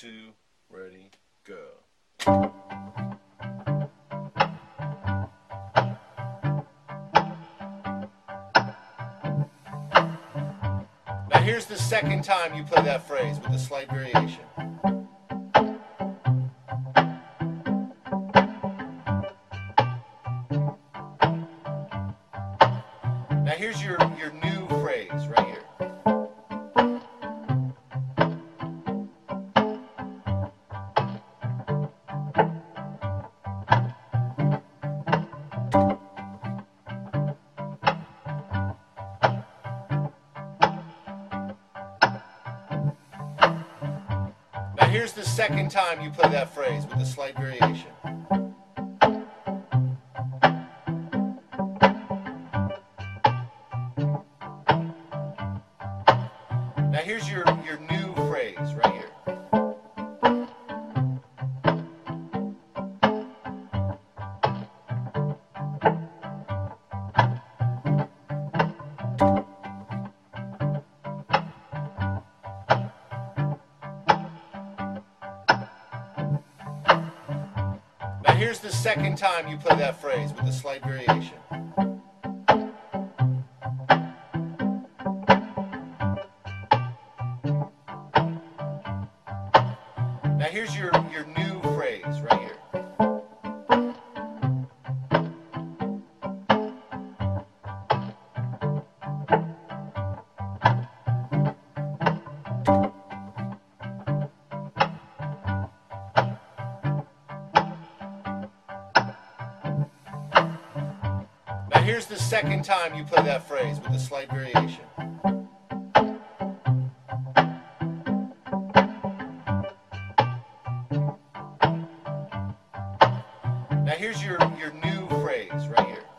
two, ready, go. Now here's the second time you play that phrase with a slight variation. Now here's your new phrase right here. Now here's the second time you play that phrase with a slight variation. Now here's your new phrase right here. Now here's the second time you play that phrase with a slight variation. Now here's your new phrase right here. Now here's the second time you play that phrase with a slight variation. Now here's your new phrase right here.